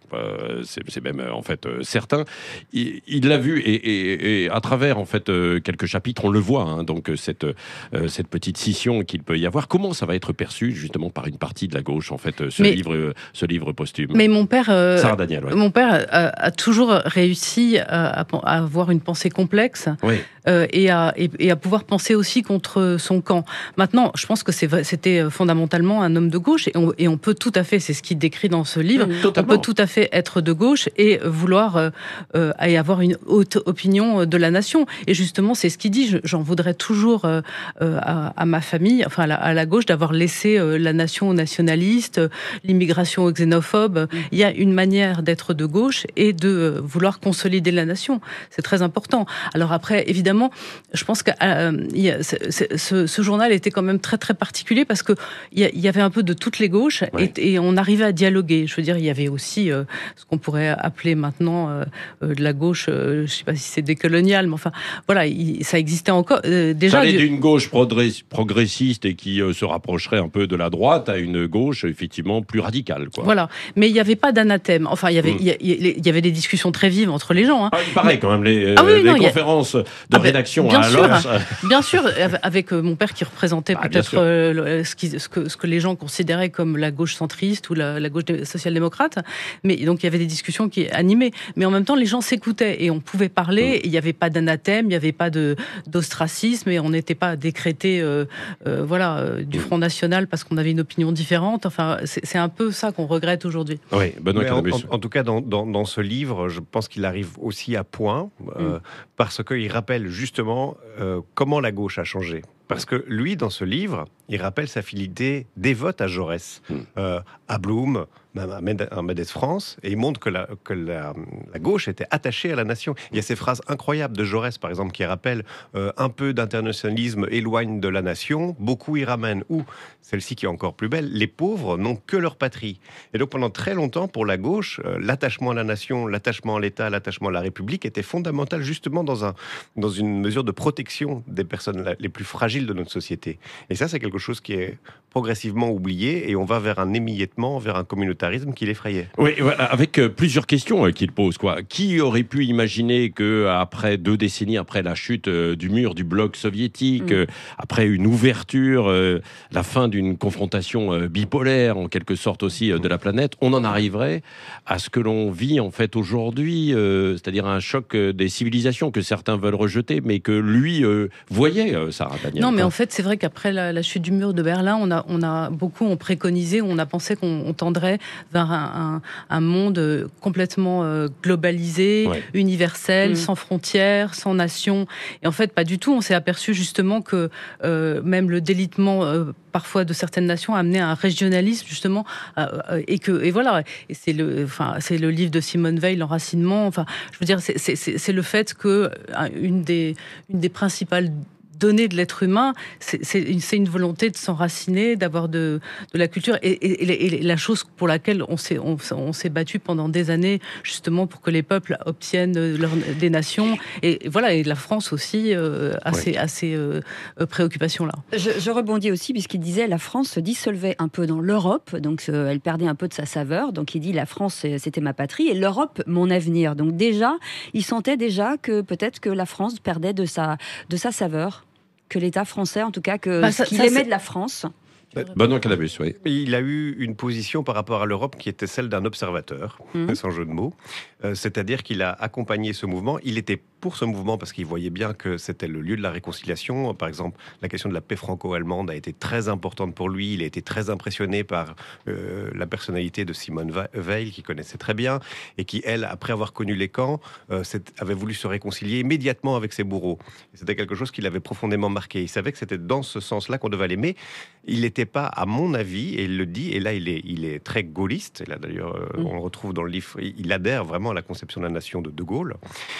Euh, c'est, c'est même en fait euh, certain. Il, il l'a vu et, et, et à travers en fait euh, quelques chapitres, on le voit. Hein, donc cette euh, cette petite scission qu'il peut y avoir. Comment ça va être perçu justement par une partie de la gauche en fait ce mais, livre euh, ce livre posthume. Mais mon père, euh, Sarah Daniel, ouais. mon père a, a toujours réussi à, à avoir une pensée complexe. Oui. Euh, et, à, et, et à pouvoir penser aussi contre son camp. Maintenant, je pense que c'est, c'était fondamentalement un homme de gauche et on, et on peut tout à fait, c'est ce qu'il décrit dans ce livre, mmh, on peut tout à fait être de gauche et vouloir euh, euh, et avoir une haute opinion de la nation. Et justement, c'est ce qu'il dit, j'en voudrais toujours euh, à, à ma famille, enfin à la, à la gauche, d'avoir laissé euh, la nation aux nationalistes, l'immigration aux xénophobes. Mmh. Il y a une manière d'être de gauche et de vouloir consolider la nation. C'est très important. Alors après, évidemment, je pense que euh, ce, ce, ce journal était quand même très très particulier parce que il y, y avait un peu de toutes les gauches ouais. et, et on arrivait à dialoguer. Je veux dire, il y avait aussi euh, ce qu'on pourrait appeler maintenant euh, euh, de la gauche. Euh, je sais pas si c'est décolonial, mais enfin voilà, il, ça existait encore. Euh, déjà, ça allait d'une gauche progressiste et qui euh, se rapprocherait un peu de la droite à une gauche effectivement plus radicale, quoi. Voilà, mais il n'y avait pas d'anathème. Enfin, il y avait, il mmh. y, y avait des discussions très vives entre les gens. Hein. Ah, il paraît mais... quand même les, ah, oui, les non, conférences a... de ah, rédaction bien à sûr, l'Obs. Bien sûr, avec mon père qui représentait ah, peut-être euh, ce, qui, ce, que, ce que les gens considéraient comme la gauche centriste ou la, la gauche social-démocrate. Mais donc il y avait des discussions qui animaient. Mais en même temps, les gens s'écoutaient et on pouvait parler. Mmh. Il n'y avait pas d'anathème, il n'y avait pas de, d'ostracisme et on n'était pas décrété euh, euh, voilà, euh, du Front National parce qu'on avait une opinion différente. Enfin, c'est, c'est un peu ça qu'on regrette aujourd'hui. Oui, Benoît en, en, en tout cas, dans, dans, dans ce livre, je pense qu'il arrive aussi à point euh, mmh. parce qu'il rappelle justement euh, comment la gauche a changé. Parce que lui, dans ce livre, il rappelle sa fidélité dévote à Jaurès, mmh. euh, à Blum, même à Mendes France, et il montre que, la, que la, la gauche était attachée à la nation. Il y a ces phrases incroyables de Jaurès, par exemple, qui rappellent euh, un peu d'internationalisme éloigne de la nation, beaucoup y ramènent, ou, celle-ci qui est encore plus belle, les pauvres n'ont que leur patrie. Et donc pendant très longtemps, pour la gauche, euh, l'attachement à la nation, l'attachement à l'État, l'attachement à la République était fondamental justement dans, un, dans une mesure de protection des personnes les plus fragiles de notre société. Et ça, c'est quelque chose qui est progressivement oublié et on va vers un émiettement, vers un communautarisme qui l'effrayait. Oui, voilà, avec euh, plusieurs questions euh, qu'il pose, quoi. Qui aurait pu imaginer que après deux décennies après la chute euh, du mur du bloc soviétique, mmh. euh, après une ouverture, euh, la fin d'une confrontation euh, bipolaire en quelque sorte aussi euh, de la planète, on en arriverait à ce que l'on vit en fait aujourd'hui, euh, c'est-à-dire un choc euh, des civilisations que certains veulent rejeter, mais que lui euh, voyait, euh, Sarah Daniel. Non, mais en fait, c'est vrai qu'après la, la chute du mur de Berlin, on a, on a beaucoup on préconisé, on a pensé qu'on on tendrait vers un, un, un monde complètement euh, globalisé, ouais. universel, mmh. sans frontières, sans nation. Et en fait, pas du tout. On s'est aperçu justement que euh, même le délitement euh, parfois de certaines nations a amené à un régionalisme justement, euh, et que et voilà. Et c'est le, enfin, c'est le livre de Simone Veil, l'enracinement. Enfin, je veux dire, c'est, c'est, c'est le fait que une des, une des principales données de l'être humain, c'est, c'est, une, c'est une volonté de s'enraciner, d'avoir de, de la culture, et, et, et, et la chose pour laquelle on s'est, on, on s'est battu pendant des années, justement pour que les peuples obtiennent leur, des nations, et, et voilà, et la France aussi euh, a ouais. ces, a ces euh, préoccupations-là. Je, je rebondis aussi, puisqu'il disait la France se dissolvait un peu dans l'Europe, donc euh, elle perdait un peu de sa saveur, donc il dit la France c'était ma patrie, et l'Europe mon avenir. Donc déjà, il sentait déjà que peut-être que la France perdait de sa, de sa saveur, que l'État français, en tout cas, que bah, ça, ce qu'il ça, aimait c'est... de la France. Benoît Cannabis, oui. Il a eu une position par rapport à l'Europe qui était celle d'un observateur, mmh. sans jeu de mots. Euh, c'est-à-dire qu'il a accompagné ce mouvement. Il était pour ce mouvement parce qu'il voyait bien que c'était le lieu de la réconciliation. Par exemple, la question de la paix franco-allemande a été très importante pour lui. Il a été très impressionné par euh, la personnalité de Simone Veil, qu'il connaissait très bien, et qui, elle, après avoir connu les camps, euh, avait voulu se réconcilier immédiatement avec ses bourreaux. Et c'était quelque chose qui l'avait profondément marqué. Il savait que c'était dans ce sens-là qu'on devait aller. Mais il n'était pas, à mon avis, et il le dit, et là, il est, il est très gaulliste. Et là, d'ailleurs, euh, mmh. on le retrouve dans le livre. Il adhère vraiment à la conception de la nation de De Gaulle.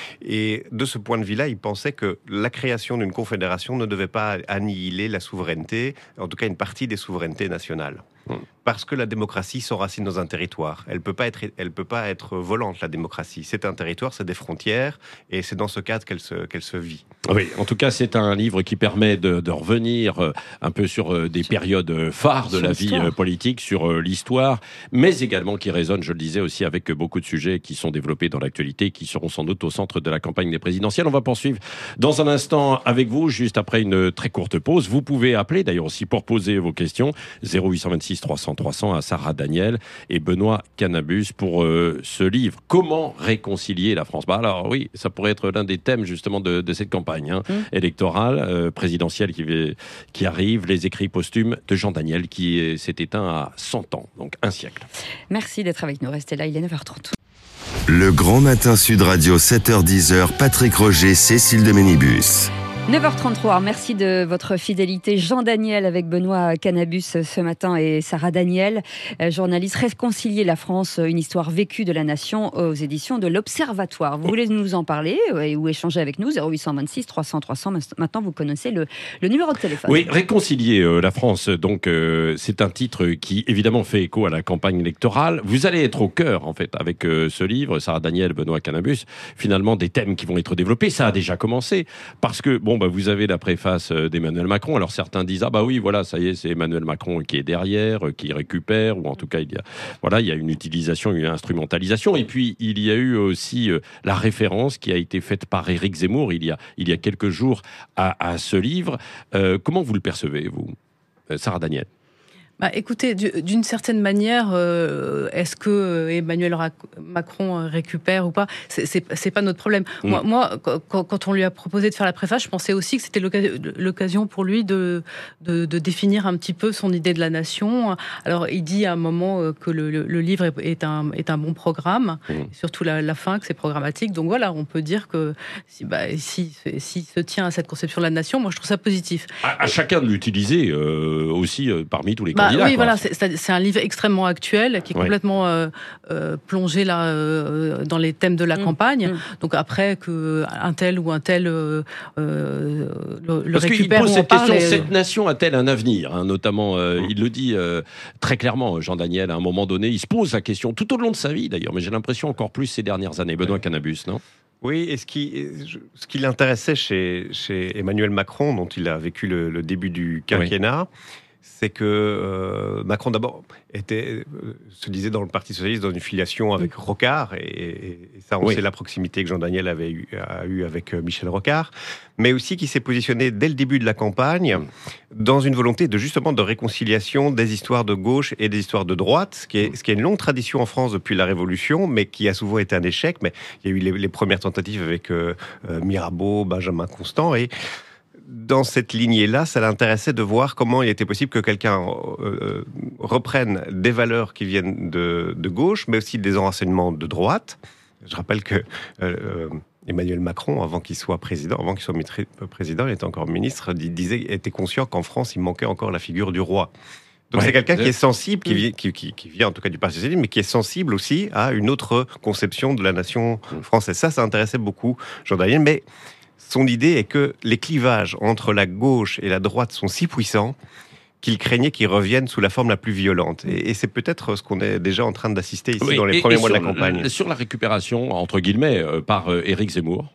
Et de ce point de vue-là, il pensait que la création d'une confédération ne devait pas annihiler la souveraineté, en tout cas une partie des souverainetés nationales. Mmh. parce que la démocratie s'enracine dans un territoire. Elle peut pas être, elle peut pas être volante, la démocratie. C'est un territoire, c'est des frontières, et c'est dans ce cadre qu'elle se, qu'elle se vit. Oui, en tout cas, c'est un livre qui permet de, de revenir euh, un peu sur euh, des périodes phares de sur la vie euh, politique, sur euh, l'histoire, mais également qui résonne, je le disais aussi, avec beaucoup de sujets qui sont développés dans l'actualité, qui seront sans doute au centre de la campagne des présidentielles. On va poursuivre dans un instant avec vous, juste après une très courte pause. Vous pouvez appeler, d'ailleurs aussi pour poser vos questions, zéro huit cent vingt-six trois cents trois cents à Sarah Daniel et Benoît Cannabus pour euh, ce livre. Comment réconcilier la France ? Bah alors oui, ça pourrait être l'un des thèmes justement de, de cette campagne hein, mmh. électorale, euh, présidentielle qui, qui arrive, les écrits posthumes de Jean Daniel qui s'est éteint à cent ans, donc un siècle. Merci d'être avec nous. Restez là, il est neuf heures trente. Le Grand Matin Sud Radio, sept heures dix, Patrick Roger, Cécile de Ménibus. neuf heures trente-trois, merci de votre fidélité. Jean Daniel avec Benoît Cannabus ce matin et Sarah Daniel, journaliste. Réconcilier la France, une histoire vécue de la nation aux éditions de l'Observatoire. Vous voulez nous en parler ou échanger avec nous, zéro huit cent vingt-six trois cents trois cents. Maintenant, vous connaissez le, le numéro de téléphone. Oui, Réconcilier euh, la France, donc euh, c'est un titre qui évidemment fait écho à la campagne électorale. Vous allez être au cœur, en fait, avec euh, ce livre, Sarah Daniel, Benoît Cannabus, finalement des thèmes qui vont être développés. Ça a déjà commencé, parce que, bon, bah, vous avez la préface d'Emmanuel Macron. Alors certains disent ah bah oui voilà ça y est c'est Emmanuel Macron qui est derrière, qui récupère, ou en tout cas il y a voilà il y a une utilisation, une instrumentalisation. Et puis il y a eu aussi euh, la référence qui a été faite par Éric Zemmour il y a il y a quelques jours à, à ce livre. Euh, comment vous le percevez vous, Sarah Daniel? Bah, écoutez, d'une certaine manière, euh, est-ce que Emmanuel Macron récupère ou pas ? c'est, c'est, c'est pas notre problème. Mmh. Moi, moi quand, quand on lui a proposé de faire la préface, je pensais aussi que c'était l'occasion pour lui de, de, de définir un petit peu son idée de la nation. Alors, il dit à un moment que le, le, le livre est un, est un bon programme, mmh. surtout la, la fin, que c'est programmatique. Donc voilà, on peut dire que si, bah, si, si se tient à cette conception de la nation, moi je trouve ça positif. À, à chacun de l'utiliser euh, aussi euh, parmi tous les bah, candidats. Oui, quoi. voilà, c'est, c'est un livre extrêmement actuel qui est complètement euh, euh, plongé là euh, dans les thèmes de la mmh. campagne. Mmh. Donc après que un tel ou un tel euh, euh, le, le Parce récupère, qu'il pose on cette parle question, et... cette nation a-t-elle un avenir hein, notamment, euh, mmh. il le dit euh, très clairement, Jean Daniel, à un moment donné, il se pose la question tout au long de sa vie d'ailleurs, mais j'ai l'impression encore plus ces dernières années. Benoît Cannabus, non ? Oui, et ce qui, ce qui l'intéressait chez, chez Emmanuel Macron, dont il a vécu le, le début du quinquennat, oui. c'est que euh, Macron d'abord était, euh, se disait dans le Parti socialiste dans une filiation avec mmh. Rocard, et, et, et ça on oui. sait la proximité que Jean Daniel avait eu, a eu avec Michel Rocard, mais aussi qui s'est positionné dès le début de la campagne mmh. dans une volonté de justement de réconciliation des histoires de gauche et des histoires de droite, ce qui est, mmh. ce qui est une longue tradition en France depuis la Révolution, mais qui a souvent été un échec. Mais il y a eu les, les premières tentatives avec euh, euh, Mirabeau, Benjamin Constant, et dans cette lignée-là, ça l'intéressait de voir comment il était possible que quelqu'un euh, reprenne des valeurs qui viennent de, de gauche, mais aussi des enracinements de droite. Je rappelle que euh, Emmanuel Macron, avant qu'il soit président, avant qu'il soit président, il était encore ministre, il disait, était conscient qu'en France, il manquait encore la figure du roi. Donc ouais, c'est quelqu'un qui est sensible, qui vient, qui, qui, qui vient en tout cas du Parti socialiste, mais qui est sensible aussi à une autre conception de la nation française. Ça, ça intéressait beaucoup Jean Daniel, mais son idée est que les clivages entre la gauche et la droite sont si puissants qu'il craignait qu'ils reviennent sous la forme la plus violente. Et, et c'est peut-être ce qu'on est déjà en train d'assister ici oui, dans les et, premiers et mois de la campagne. Sur la récupération, entre guillemets, euh, par euh, Éric Zemmour.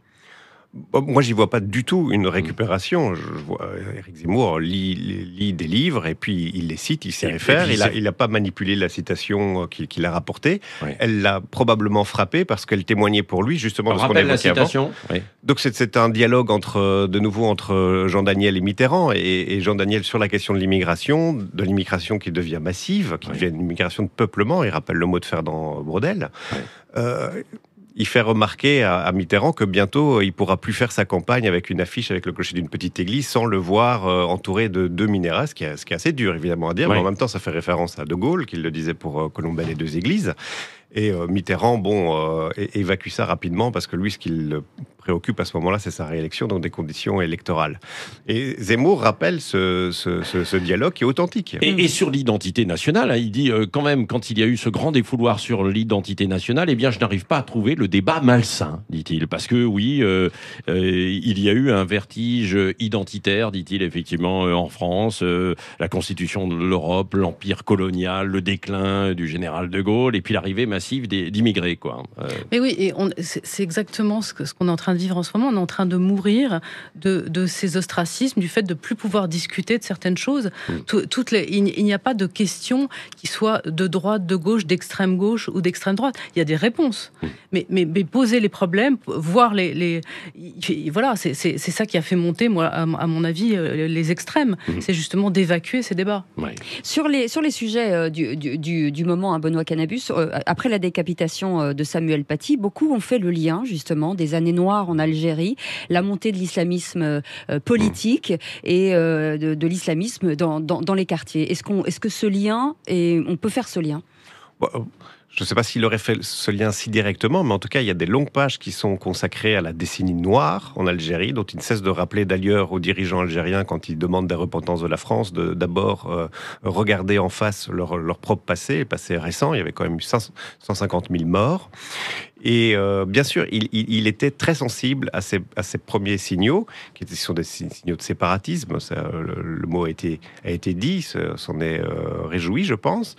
Moi, j'y vois pas du tout une récupération. Je vois Éric Zemmour lit, lit des livres et puis il les cite, il s'y réfère. Il a, il a pas manipulé la citation qu'il, qu'il a rapportée. Oui. Elle l'a probablement frappé parce qu'elle témoignait pour lui justement On de ce qu'on évoquait avant. Oui. Donc c'est, c'est un dialogue entre, de nouveau, entre Jean Daniel et Mitterrand, et, et Jean Daniel sur la question de l'immigration, de l'immigration qui devient massive, qui oui. devient une immigration de peuplement. Il rappelle le mot de Ferdinand Braudel. Oui. Euh, Il fait remarquer à Mitterrand que bientôt, il pourra plus faire sa campagne avec une affiche avec le clocher d'une petite église sans le voir entouré de deux minarets, ce qui est, ce qui est assez dur évidemment à dire, ouais. mais en même temps ça fait référence à De Gaulle, qui le disait pour Colombelle et deux églises. Et euh, Mitterrand, bon, euh, évacue ça rapidement parce que lui, ce qui le préoccupe à ce moment-là, c'est sa réélection dans des conditions électorales. Et Zemmour rappelle ce, ce, ce, ce dialogue qui est authentique. Et, et sur l'identité nationale, hein, il dit euh, quand même, quand il y a eu ce grand défouloir sur l'identité nationale, eh bien, je n'arrive pas à trouver le débat malsain, dit-il. Parce que oui, euh, euh, il y a eu un vertige identitaire, dit-il, effectivement, euh, en France, euh, la constitution de l'Europe, l'empire colonial, le déclin du général de Gaulle, et puis l'arrivée massive des, d'immigrés, quoi. Euh... Mais oui, et on, c'est, c'est exactement ce, que, ce qu'on est en train de vivre en ce moment. On est en train de mourir de, de ces ostracismes, du fait de plus pouvoir discuter de certaines choses. Mmh. Tout, toutes les, il, il n'y a pas de question qui soit de droite, de gauche, d'extrême gauche ou d'extrême droite. Il y a des réponses. Mmh. Mais, mais, mais poser les problèmes, voir les... les voilà, c'est, c'est, c'est ça qui a fait monter, moi, à, à mon avis, les extrêmes. Mmh. C'est justement d'évacuer ces débats. Ouais. Sur, les, sur les sujets euh, du, du, du moment, hein, Benoît Cannabus, euh, après la décapitation euh, de Samuel Paty, beaucoup ont fait le lien, justement, des années noires en Algérie, la montée de l'islamisme euh, politique et euh, de, de l'islamisme dans, dans, dans les quartiers. Est-ce, qu'on, est-ce que ce lien, est, on peut faire ce lien ? Bon, je ne sais pas s'il aurait fait ce lien si directement, mais en tout cas, il y a des longues pages qui sont consacrées à la décennie noire en Algérie, dont il ne cesse de rappeler d'ailleurs aux dirigeants algériens, quand ils demandent des repentances de la France, de d'abord euh, regarder en face leur, leur propre passé, le passé récent. Il y avait quand même eu cent cinquante mille morts. Et euh, bien sûr, il, il, il était très sensible à ces, à ces premiers signaux, qui étaient, sont des signaux de séparatisme. Ça, le, le mot a été, a été dit, s'en est euh, réjoui, je pense.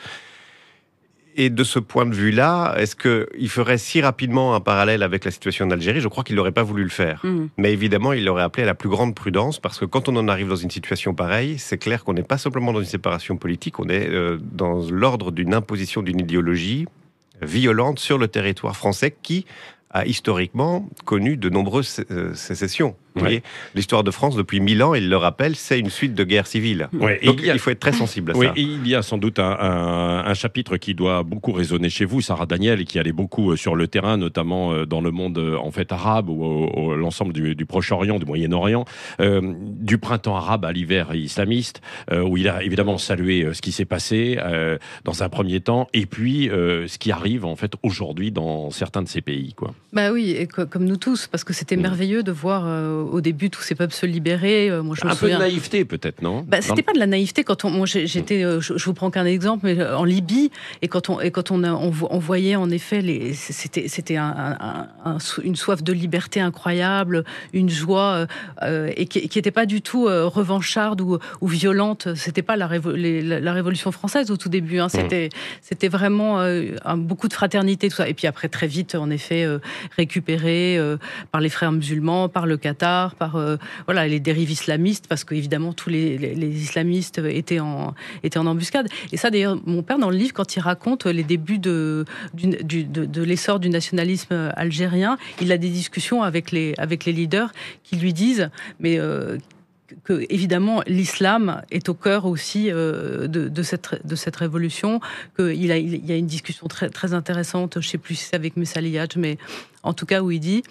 Et de ce point de vue-là, est-ce qu'il ferait si rapidement un parallèle avec la situation en Algérie ? Je crois qu'il n'aurait pas voulu le faire. Mmh. Mais évidemment, il aurait appelé à la plus grande prudence, parce que quand on en arrive dans une situation pareille, c'est clair qu'on n'est pas simplement dans une séparation politique, on est euh, dans l'ordre d'une imposition d'une idéologie violente sur le territoire français qui a historiquement connu de nombreuses euh, sécessions. Vous voyez, l'histoire de France, depuis mille ans, il le rappelle, c'est une suite de guerres civiles. Ouais, Donc il, a... il faut être très sensible à oui, ça. Et il y a sans doute un, un, un chapitre qui doit beaucoup résonner chez vous, Sarah Daniel, et qui allait beaucoup sur le terrain, notamment dans le monde en fait arabe, ou au, au, l'ensemble du, du Proche-Orient, du Moyen-Orient, euh, du printemps arabe à l'hiver islamiste, euh, où il a évidemment salué ce qui s'est passé euh, dans un premier temps, et puis euh, ce qui arrive en fait aujourd'hui dans certains de ces pays, quoi. Bah oui, et que, comme nous tous, parce que c'était mmh. merveilleux de voir euh, au début tous ces peuples se libérer. Euh, moi, je me un souviens... peu de naïveté peut-être, non ? Bah, c'était pas de la naïveté quand on, moi j'étais, euh, je, je vous prends qu'un exemple, mais en Libye, et quand on et quand on, a, on, on voyait en effet les, c'était c'était un, un, un, une soif de liberté incroyable, une joie euh, et qui qui était pas du tout euh, revancharde ou, ou violente. C'était pas la, révo, les, la, la Révolution française au tout début. Hein. C'était mmh. c'était vraiment euh, un, beaucoup de fraternité, tout ça. Et puis après très vite, en effet, euh, récupéré euh, par les frères musulmans, par le Qatar, par euh, voilà les dérives islamistes, parce qu'évidemment tous les, les, les islamistes étaient en étaient en embuscade. Et ça d'ailleurs, mon père dans le livre, quand il raconte les débuts de du, du, de, de l'essor du nationalisme algérien, il a des discussions avec les avec les leaders qui lui disent mais euh, que évidemment l'islam est au cœur aussi euh, de, de cette de cette révolution. Qu'il a il y a une discussion très très intéressante, je sais plus si c'est avec Messaliach, mais en tout cas où il dit.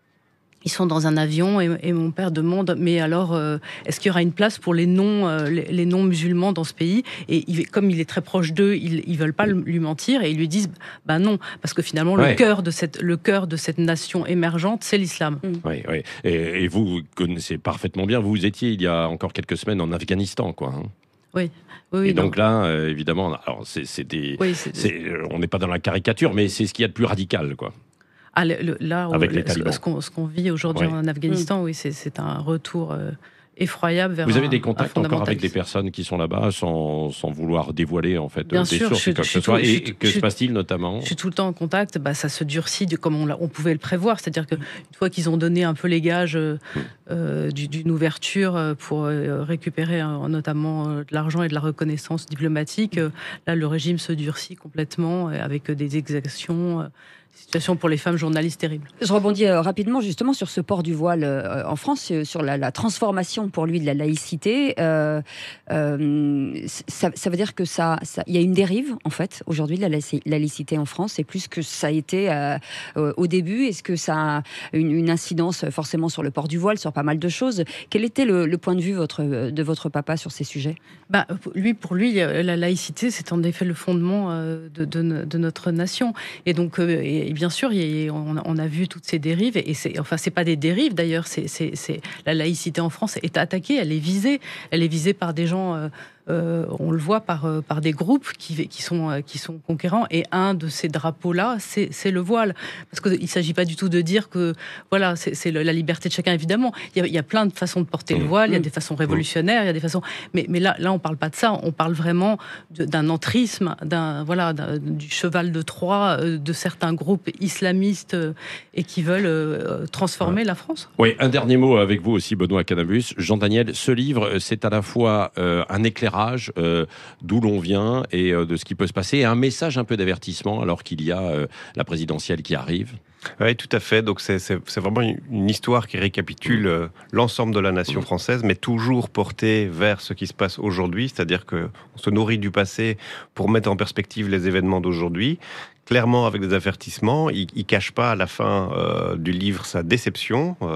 Ils sont dans un avion et, et mon père demande mais alors euh, est-ce qu'il y aura une place pour les non euh, les, les non musulmans dans ce pays, et il, comme il est très proche d'eux, ils ils veulent pas lui mentir et ils lui disent bah non, parce que finalement ouais. le cœur de cette le cœur de cette nation émergente, c'est l'islam. Mm. Oui oui et, et vous connaissez parfaitement bien, vous étiez il y a encore quelques semaines en Afghanistan, quoi. Hein. Oui. Oui, et non. donc là, euh, évidemment, alors c'est, c'est des, oui, c'est... C'est, on n'est pas dans la caricature, mais c'est ce qu'il y a de plus radical, quoi. Ah, le, le, là, Avec le, les talibans. Ce, qu'on, ce qu'on vit aujourd'hui ouais. en Afghanistan, mmh. oui, c'est, c'est un retour euh, effroyable vers. Vous avez un, des contacts encore avec des personnes qui sont là-bas, sans, sans vouloir dévoiler en fait Bien des sûr, sources, je, quoi que je, ce soit. Je, et je, que je, se passe-t-il notamment ? Je suis tout le temps en contact. Bah, ça se durcit de, comme on, on pouvait le prévoir, c'est-à-dire que une fois qu'ils ont donné un peu les gages euh, mmh. euh, d'une ouverture pour euh, récupérer euh, notamment euh, de l'argent et de la reconnaissance diplomatique, euh, là le régime se durcit complètement euh, avec des exactions. Euh, Situation pour les femmes journalistes terrible. Je rebondis euh, rapidement justement sur ce port du voile euh, en France, euh, sur la, la transformation pour lui de la laïcité. Euh, euh, ça, ça veut dire que ça, ça, il y a une dérive en fait aujourd'hui de la, la laïcité en France. C'est plus que ça a été euh, euh, au début. Est-ce que ça a une, une incidence forcément sur le port du voile, sur pas mal de choses? Quel était le, le point de vue votre, de votre papa sur ces sujets? Bah, lui, pour lui, la laïcité, c'est en effet le fondement euh, de, de, de notre nation. Et donc, euh, et, et bien sûr, il y a, on, a, on a vu toutes ces dérives. Et c'est, enfin, c'est pas des dérives d'ailleurs. C'est, c'est, c'est la laïcité en France est attaquée. Elle est visée. Elle est visée par des gens. Euh, Euh, on le voit par, euh, par des groupes qui, qui, sont, euh, qui sont conquérants, et un de ces drapeaux-là, c'est, c'est le voile. Parce qu'il ne s'agit pas du tout de dire que voilà, c'est, c'est la liberté de chacun, évidemment. Il y a, il y a plein de façons de porter le voile, il y a des façons révolutionnaires, il y a des façons... Mais, mais là, là, on ne parle pas de ça, on parle vraiment de, d'un entrisme, d'un, voilà, d'un, du cheval de Troie, euh, de certains groupes islamistes euh, et qui veulent euh, transformer ouais. la France. Oui, un dernier mot avec vous aussi, Benoît Cannabus. Jean Daniel, ce livre, c'est à la fois euh, un éclairage Euh, d'où l'on vient et euh, de ce qui peut se passer, et un message un peu d'avertissement alors qu'il y a euh, la présidentielle qui arrive. Oui, tout à fait. Donc c'est, c'est, c'est vraiment une, une histoire qui récapitule euh, l'ensemble de la nation française, mais toujours portée vers ce qui se passe aujourd'hui, c'est-à-dire qu'on se nourrit du passé pour mettre en perspective les événements d'aujourd'hui. Clairement, avec des avertissements, il ne cache pas à la fin euh, du livre sa déception. Euh,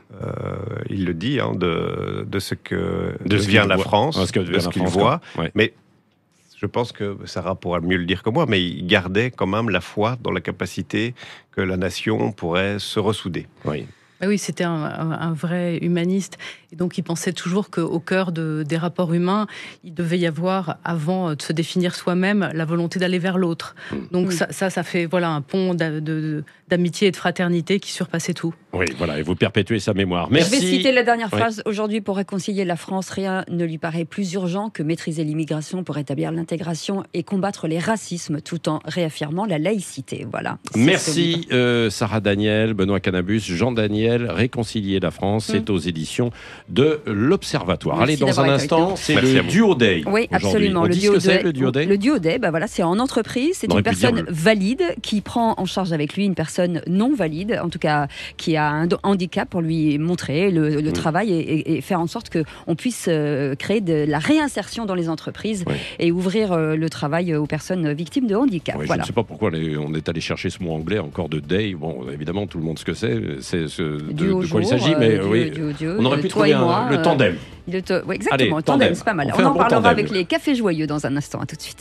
euh, il le dit, hein, de, de ce que de devient ce la France, ah, ce que de ce qu'il voit. Ouais. Mais je pense que Sarah pourra mieux le dire que moi, mais il gardait quand même la foi dans la capacité que la nation pourrait se ressouder. Oui. Ah oui, c'était un, un, un vrai humaniste. Et donc, il pensait toujours qu'au cœur de, des rapports humains, il devait y avoir, avant de se définir soi-même, la volonté d'aller vers l'autre. Mmh. Donc, mmh. ça, ça, ça fait voilà, un pont de, de, d'amitié et de fraternité qui surpassait tout. Oui, voilà, et vous perpétuez sa mémoire. Merci. Je vais citer la dernière phrase. Oui. Aujourd'hui, pour réconcilier la France, rien ne lui paraît plus urgent que maîtriser l'immigration pour établir l'intégration et combattre les racismes, tout en réaffirmant la laïcité. Voilà. Merci, euh, Sarah Daniel, Benoît Cannabus, Jean Daniel. Réconcilier la France, mmh. c'est aux éditions de l'Observatoire. Merci. Allez, dans un instant, c'est Merci le Duo Day. Oui, absolument. On le dit Duo ce que c'est, le Duo Day. Le Duo Day, bah voilà, c'est en entreprise. C'est une personne le... valide qui prend en charge avec lui une personne non valide, en tout cas qui a un handicap, pour lui montrer le, le mmh. travail et, et, et faire en sorte qu'on puisse euh, créer de la réinsertion dans les entreprises oui. et ouvrir euh, le travail aux personnes victimes de handicap. Oui, voilà. Je ne sais pas pourquoi les, on est allé chercher ce mot anglais encore de Day. Bon, évidemment, tout le monde sait ce que c'est. C'est ce de, de quoi jour, il s'agit, mais euh, oui, du, du, on aurait pu trouver un, moi, le tandem. Le to... oui, exactement, Allez, le tandem, tandem. c'est pas mal. On, on en bon parlera tandem. avec les cafés joyeux dans un instant. À tout de suite.